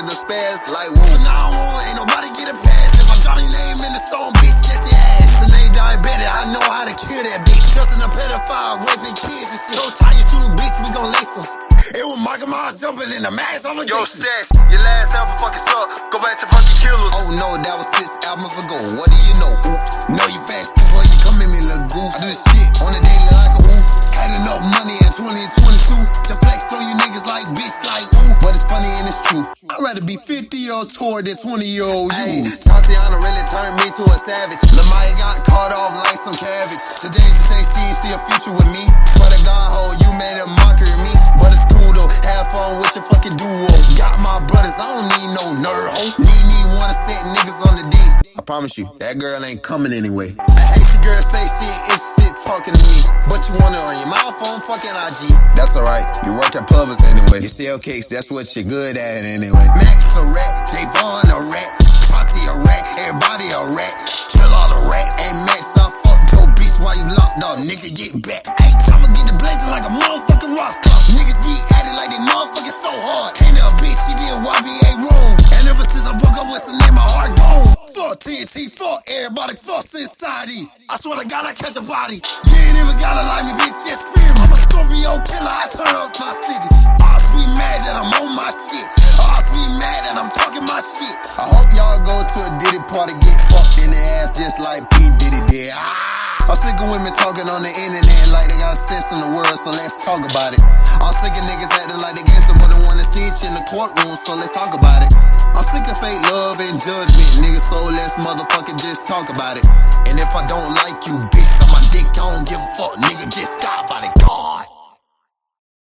nigga spaz like woo. From now on, ain't nobody get a pass. If I drop your name in the stone, bitch, that's your ass. And they diabetic, I know how to kill that bitch. Justin a pedophile, raping kids and shit. So tie your shoes, bitch, we gon' lace them. It was Michael Myers jumping in the mask. Yo, Stacks, your last album fucking suck. Go back to fucking Killers. Oh no, that was 6 albums ago. What do you know? Oops. Know you fast before you come in me, little goof. I do this shit on the daily like a ooh. Had enough money in 2022 to flex on you niggas like bitch like ooh. But it's funny and it's true. I'd rather be 50-year-old toward than 20-year-old you. Tatiana really turned me to a savage. Lamaya got caught off like some cabbage. Today she say she see a future with me. Swear to God, ho, you made a mockery of me. But it's cool though, have fun with your fucking duo. Got my brothers, I don't need no nerd ho. Need wanna set niggas on the D. I promise you, that girl ain't coming anyway. I hate your girl say she ain't interested talking to me, but you want it on your mouth on fucking IG. That's alright, you work at Publix anyway. You sell cakes, that's what you're good at anyway. Max a rat, Javon a rat, Tati a rat, everybody a rat. Kill all the rats. Hey Max, I fucked your bitch while you locked up, nigga get back. Hey, time to get the blazing like a motherfucking rockstar. Niggas be at it like they motherfucking so hard. Ain't a bitch, she did YBA wrong. And ever since I woke up with some name, my heart gone. Fuck TNT, fuck everybody, fuck society. I swear to God, I catch a body. You ain't even gotta like me, bitch, just fear me. I'm a Scorpio killer, I turn up my city. Ops be mad that I'm on my shit. Ops be mad that I'm talking my shit. I hope y'all go to a Diddy party, get fucked in the ass just like P. Diddy did. I'm sick of women talking on the internet like they got sense in the world, so let's talk about it. I'm sick of niggas acting like they gangsta, but they wanna stitch in the courtroom, so let's talk about it. I'm sick of fake love and judgment, niggas, so let's motherfucking just talk about it. And if I don't like you, bitch, on my dick, I don't give a fuck, nigga, just die by the God.